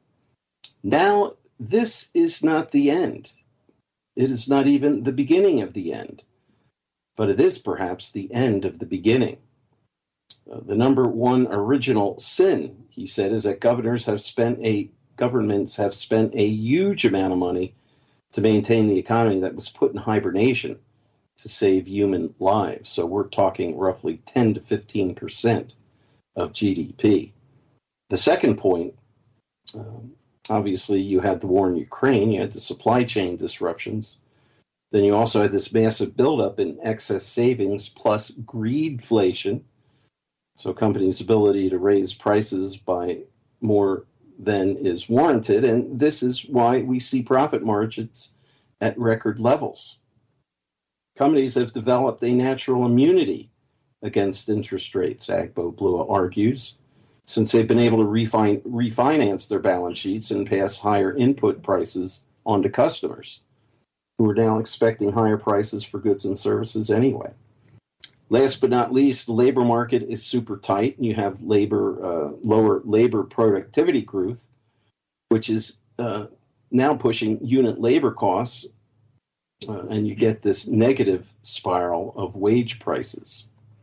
Now, this is not the end. It is not even the beginning of the end, but it is perhaps the end of the beginning. Uh, the number one original sin, he said, is that governors have spent a governments have spent a huge amount of money to maintain the economy that was put in hibernation to save human lives. So we're talking roughly ten to fifteen percent of G D P. The second point, um, obviously, you had the war in Ukraine, you had the supply chain disruptions. Then you also had this massive buildup in excess savings plus greedflation. So companies' ability to raise prices by more than is warranted. And this is why we see profit margins at record levels. Companies have developed a natural immunity against interest rates, Agboogbloa argues, since they've been able to refine, refinance their balance sheets and pass higher input prices on to customers, who are now expecting higher prices for goods and services anyway. Last but not least, the labor market is super tight. You have labor, uh, lower labor productivity growth, which is uh, now pushing unit labor costs, uh, and you get this negative spiral of wage prices.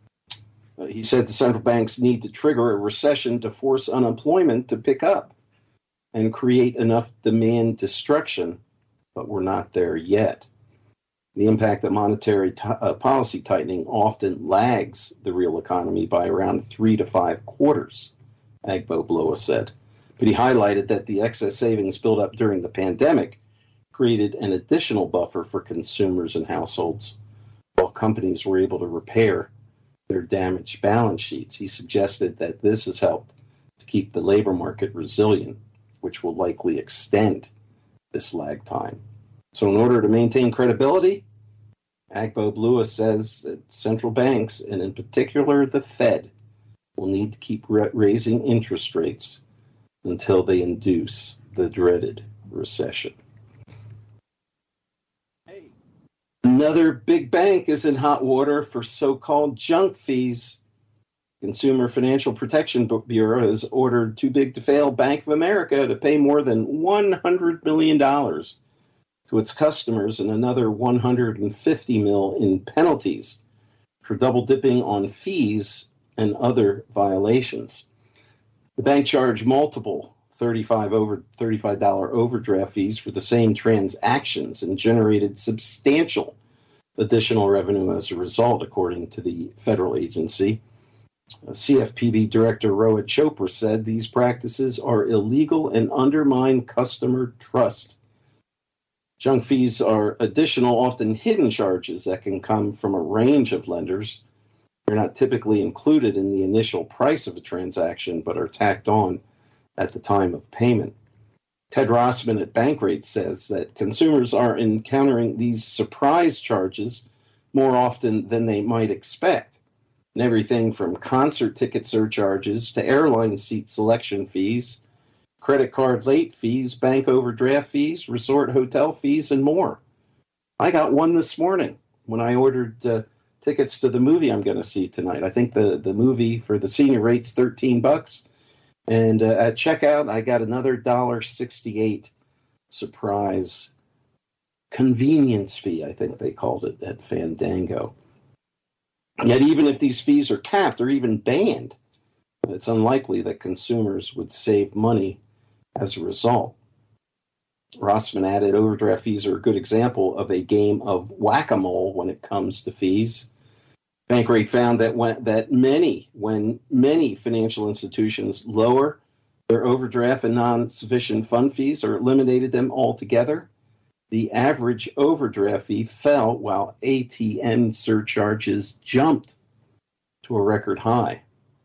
Uh, he said the central banks need to trigger a recession to force unemployment to pick up and create enough demand destruction, but we're not there yet. The impact of monetary t- uh, policy tightening often lags the real economy by around three to five quarters, Agboogbloa said. But he highlighted that the excess savings built up during the pandemic created an additional buffer for consumers and households, while companies were able to repair their damaged balance sheets. He suggested that this has helped to keep the labor market resilient, which will likely extend this lag time. So in order to maintain credibility, Agboogbloa says that central banks, and in particular the Fed, will need to keep ra- raising interest rates until they induce the dreaded recession. Hey. Another big bank is in hot water for so-called junk fees. Consumer Financial Protection Bureau has ordered too big to fail Bank of America to pay more than one hundred million dollars to its customers and another one hundred fifty mil in penalties for double dipping on fees and other violations. The bank charged multiple thirty-five over thirty-five dollars overdraft fees for the same transactions and generated substantial additional revenue as a result, according to the federal agency. C F P B Director Rohit Chopra said these practices are illegal and undermine customer trust. Junk fees are additional, often hidden charges that can come from a range of lenders. They're not typically included in the initial price of a transaction, but are tacked on at the time of payment. Ted Rossman at Bankrate says that consumers are encountering these surprise charges more often than they might expect. And everything from concert ticket surcharges to airline seat selection fees, credit card late fees, bank overdraft fees, resort hotel fees, and more. I got one this morning when I ordered uh, tickets to the movie I'm going to see tonight. I think the, the movie for the senior rate's thirteen bucks. And uh, at checkout, I got another one dollar sixty-eight surprise convenience fee, I think they called it at Fandango. Yet even if these fees are capped or even banned, it's unlikely that consumers would save money as a result. Rossman added, overdraft fees are a good example of a game of whack-a-mole when it comes to fees. Bankrate found that when, that many, when many financial institutions lower their overdraft and non-sufficient fund fees or eliminated them altogether, the average overdraft fee fell while A T M surcharges jumped to a record high.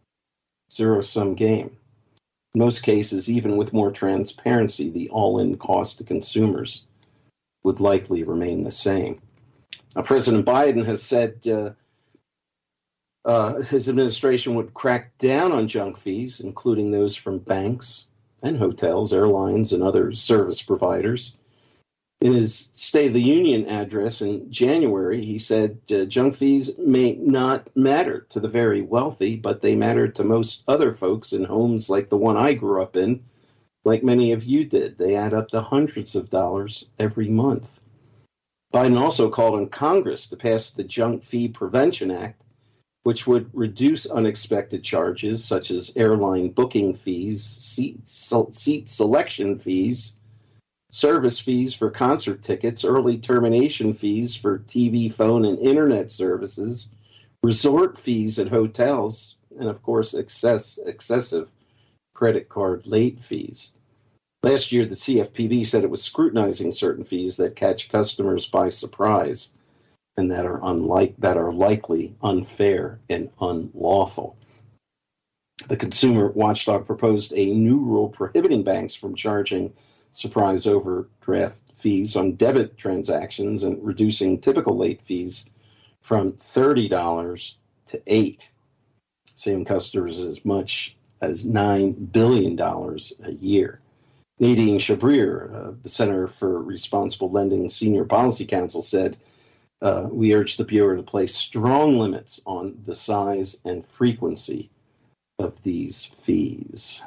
Zero-sum game. In most cases, even with more transparency, the all-in cost to consumers would likely remain the same. Now, President Biden has said uh, Uh, his administration would crack down on junk fees, including those from banks and hotels, airlines, and other service providers. In his State of the Union address in January, he said uh, junk fees may not matter to the very wealthy, but they matter to most other folks in homes like the one I grew up in, like many of you did. They add up to hundreds of dollars every month. Biden also called on Congress to pass the Junk Fee Prevention Act, which would reduce unexpected charges such as airline booking fees, seat, seat selection fees, service fees for concert tickets, early termination fees for T V, phone, and internet services, resort fees at hotels, and, of course, excess, excessive credit card late fees. Last year, the C F P B said it was scrutinizing certain fees that catch customers by surprise and that are unlike that are likely unfair and unlawful. The Consumer Watchdog proposed a new rule prohibiting banks from charging surprise overdraft fees on debit transactions and reducing typical late fees from thirty dollars to eight dollars, saving customers as much as nine billion dollars a year. Nadine Shabrir, uh, the Center for Responsible Lending Senior Policy Counsel, said, uh, we urge the Bureau to place strong limits on the size and frequency of these fees.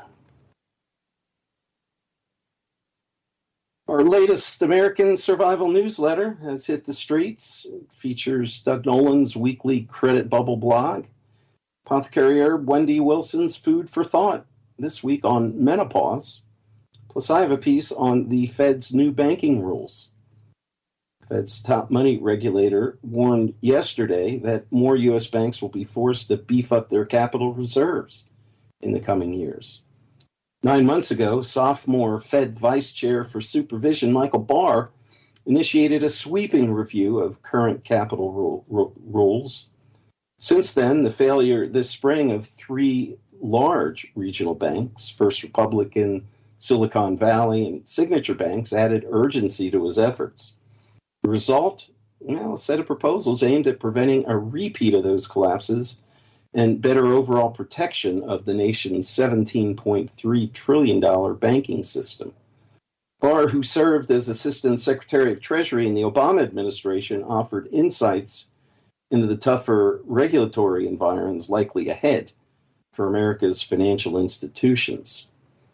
Our latest American Survival newsletter has hit the streets. It features Doug Nolan's weekly credit bubble blog, apothecary herb Wendy Wilson's Food for Thought this week on menopause. Plus, I have a piece on the Fed's new banking rules. The Fed's top money regulator warned yesterday that more U S banks will be forced to beef up their capital reserves in the coming years. Nine months ago, sophomore Fed Vice Chair for Supervision Michael Barr initiated a sweeping review of current capital rule, ru- rules. Since then, the failure this spring of three large regional banks, First Republic in Silicon Valley and Signature Banks, added urgency to his efforts. The result? Well, a set of proposals aimed at preventing a repeat of those collapses and better overall protection of the nation's seventeen point three trillion dollars banking system. Barr, who served as Assistant Secretary of Treasury in the Obama administration, offered insights into the tougher regulatory environments likely ahead for America's financial institutions.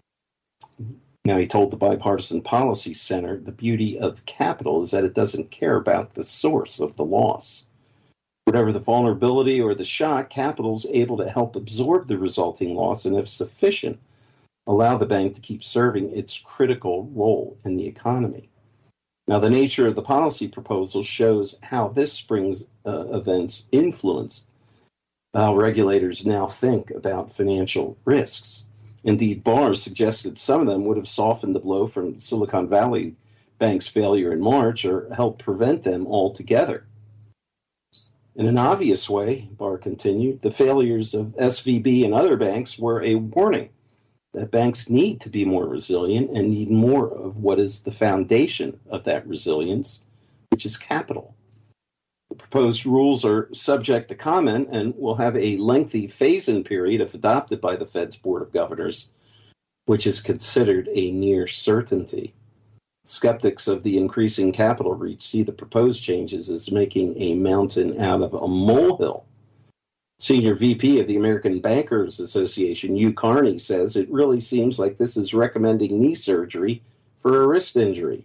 Now, he told the Bipartisan Policy Center the beauty of capital is that it doesn't care about the source of the loss. Whatever the vulnerability or the shock, capital is able to help absorb the resulting loss and, if sufficient, allow the bank to keep serving its critical role in the economy. Now, the nature of the policy proposal shows how this spring's uh, events influenced how regulators now think about financial risks. Indeed, Barr suggested some of them would have softened the blow from Silicon Valley Bank's failure in March or helped prevent them altogether. In an obvious way, Barr continued, the failures of S V B and other banks were a warning that banks need to be more resilient and need more of what is the foundation of that resilience, which is capital. The proposed rules are subject to comment and will have a lengthy phase-in period if adopted by the Fed's Board of Governors, which is considered a near certainty. Skeptics of the increasing capital reach see the proposed changes as making a mountain out of a molehill. Senior V P of the American Bankers Association, Hugh Carney, says it really seems like this is recommending knee surgery for a wrist injury.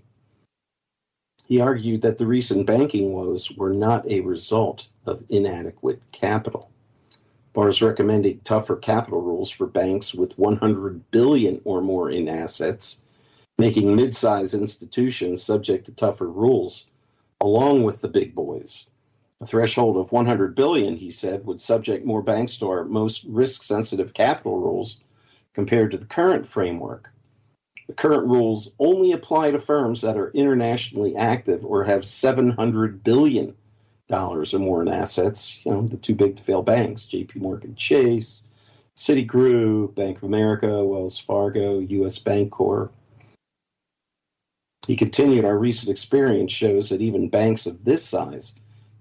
He argued that the recent banking woes were not a result of inadequate capital. Barr is recommending tougher capital rules for banks with one hundred billion dollars or more in assets, making mid-sized institutions subject to tougher rules, along with the big boys. A threshold of one hundred billion dollars, he said, would subject more banks to our most risk-sensitive capital rules compared to the current framework. The current rules only apply to firms that are internationally active or have seven hundred billion dollars or more in assets, you know, the too big to fail banks, J P Morgan Chase, Citigroup, Bank of America, Wells Fargo, U S Bancorp. He continued, our recent experience shows that even banks of this size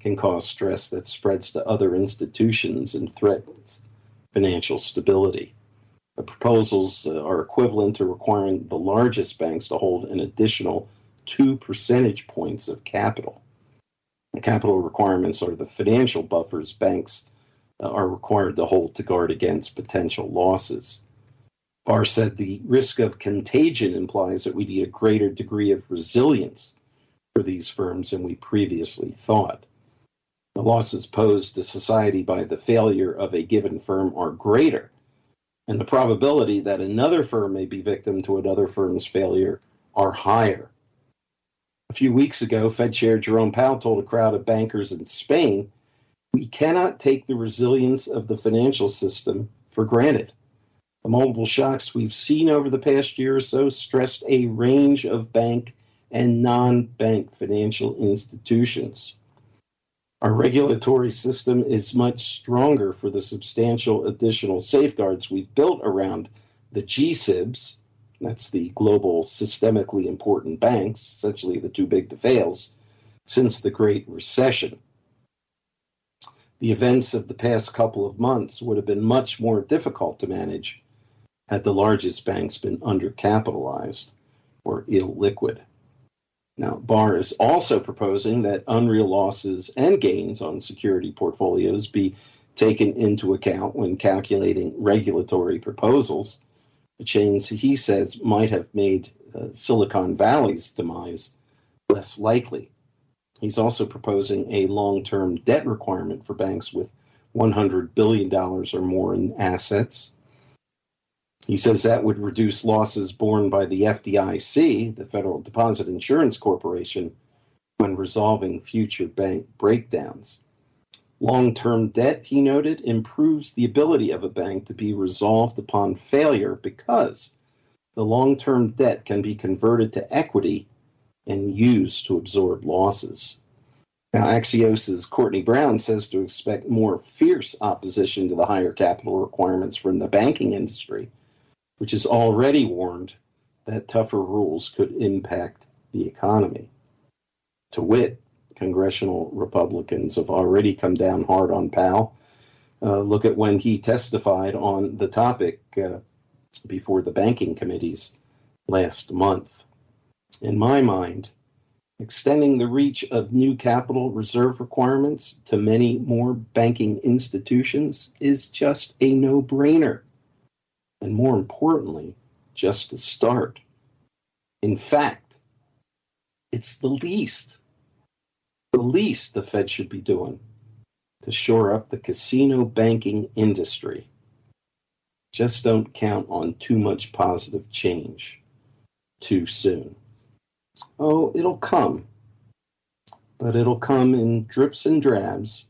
can cause stress that spreads to other institutions and threatens financial stability. The proposals uh, are equivalent to requiring the largest banks to hold an additional two percentage points of capital. The capital requirements are the financial buffers banks uh, are required to hold to guard against potential losses. Barr said the risk of contagion implies that we need a greater degree of resilience for these firms than we previously thought. The losses posed to society by the failure of a given firm are greater, and the probability that another firm may be victim to another firm's failure are higher. A few weeks ago, Fed Chair Jerome Powell told a crowd of bankers in Spain, "We cannot take the resilience of the financial system for granted. The multiple shocks we've seen over the past year or so stressed a range of bank and non-bank financial institutions. Our regulatory system is much stronger for the substantial additional safeguards we've built around the G S I Bs, that's the global systemically important banks, essentially the too big to fails, since the Great Recession. The events of the past couple of months would have been much more difficult to manage had the largest banks been undercapitalized or illiquid." Now, Barr is also proposing that unreal losses and gains on security portfolios be taken into account when calculating regulatory proposals, a change he says might have made uh, Silicon Valley's demise less likely. He's also proposing a long-term debt requirement for banks with one hundred billion dollars or more in assets. He says that would reduce losses borne by the F D I C, the Federal Deposit Insurance Corporation, when resolving future bank breakdowns. Long-term debt, he noted, improves the ability of a bank to be resolved upon failure because the long-term debt can be converted to equity and used to absorb losses. Now, Axios' Courtney Brown says to expect more fierce opposition to the higher capital requirements from the banking industry, which has already warned that tougher rules could impact the economy. To wit, congressional Republicans have already come down hard on Powell. Uh, look at when he testified on the topic uh, before the banking committees last month. In my mind, extending the reach of new capital reserve requirements to many more banking institutions is just a no-brainer. And more importantly, just a start. In fact, it's the least, the least the Fed should be doing to shore up the casino banking industry. Just don't count on too much positive change too soon. Oh, it'll come, but it'll come in drips and drabs,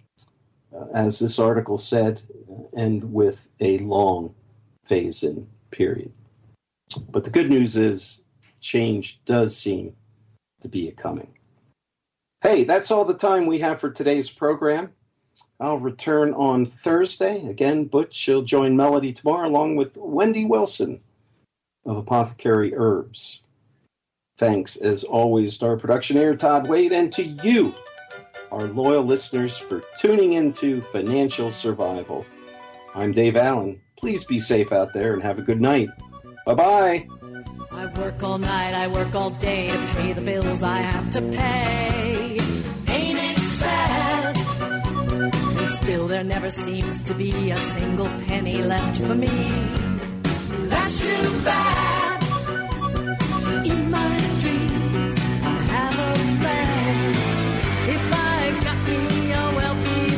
uh, as this article said, and with a long phase-in period. But the good news is change does seem to be a coming. Hey, that's all the time we have for today's program. I'll return on Thursday. Again, Butch will join Melody tomorrow, along with Wendy Wilson of Apothecary Herbs. Thanks, as always, to our production editor, Todd Wade, and to you, our loyal listeners, for tuning into Financial Survival. I'm Dave Allen. Please be safe out there and have a good night. Bye-bye. I work all night, I work all day to pay the bills I have to pay. Ain't it sad? And still there never seems to be a single penny left for me. That's too bad. In my dreams, I have a plan. If I got me a wealthy